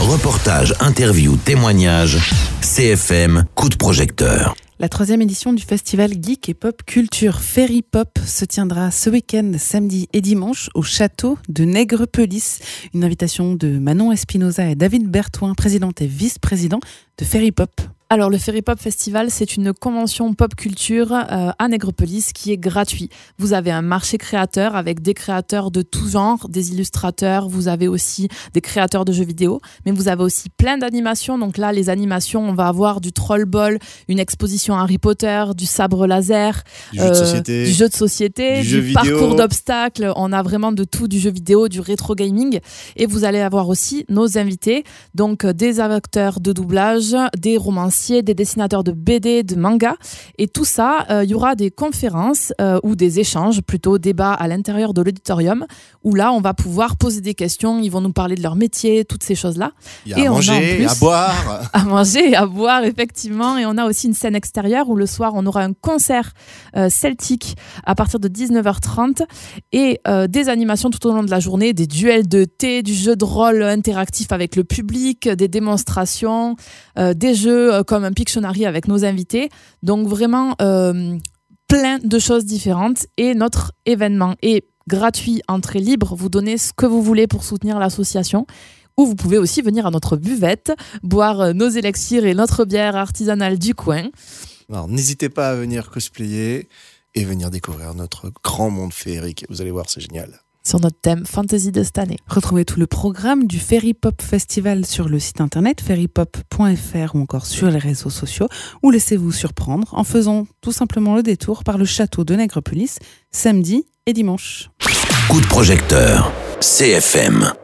Reportages, interviews, témoignages, CFM, coup de projecteur. La 3e édition du festival Geek et Pop Culture Ferry Pop se tiendra ce week-end, samedi et dimanche, au château de Nègrepelisse. Une invitation de Manon Espinosa et David Berthoin, président et vice-président de Ferry Pop. Alors, le Ferry Pop Festival, c'est une convention pop culture à Nègrepelisse qui est gratuit. Vous avez un marché créateur avec des créateurs de tout genre, des illustrateurs, vous avez aussi des créateurs de jeux vidéo, mais vous avez aussi plein d'animations. Donc là, les animations, on va avoir du Troll Ball, une exposition Harry Potter, du sabre laser, du jeu de société, du parcours d'obstacles. On a vraiment de tout, du jeu vidéo, du rétro gaming. Et vous allez avoir aussi nos invités, donc des acteurs de doublage, des romanciers, des dessinateurs de BD, de manga, et tout ça, il y aura des conférences ou des échanges, plutôt débats à l'intérieur de l'auditorium, où là, on va pouvoir poser des questions, ils vont nous parler de leur métier, toutes ces choses-là. Il y a à manger, à boire. À manger et à boire, effectivement, et on a aussi une scène extérieure où le soir, on aura un concert celtique à partir de 19h30 et des animations tout au long de la journée, des duels de thé, du jeu de rôle interactif avec le public, des démonstrations, des jeux comme un Pictionary avec nos invités. Donc vraiment plein de choses différentes. Et notre événement est gratuit, entrée libre. Vous donnez ce que vous voulez pour soutenir l'association. Ou vous pouvez aussi venir à notre buvette, boire nos élixirs et notre bière artisanale du coin. Alors, n'hésitez pas à venir cosplayer et venir découvrir notre grand monde féerique. Vous allez voir, c'est génial. Sur notre thème fantasy de cette année. Retrouvez tout le programme du Ferry Pop Festival sur le site internet ferrypop.fr ou encore sur les réseaux sociaux, ou laissez-vous surprendre en faisant tout simplement le détour par le château de Nègrepelisse samedi et dimanche. Coup de projecteur, CFM.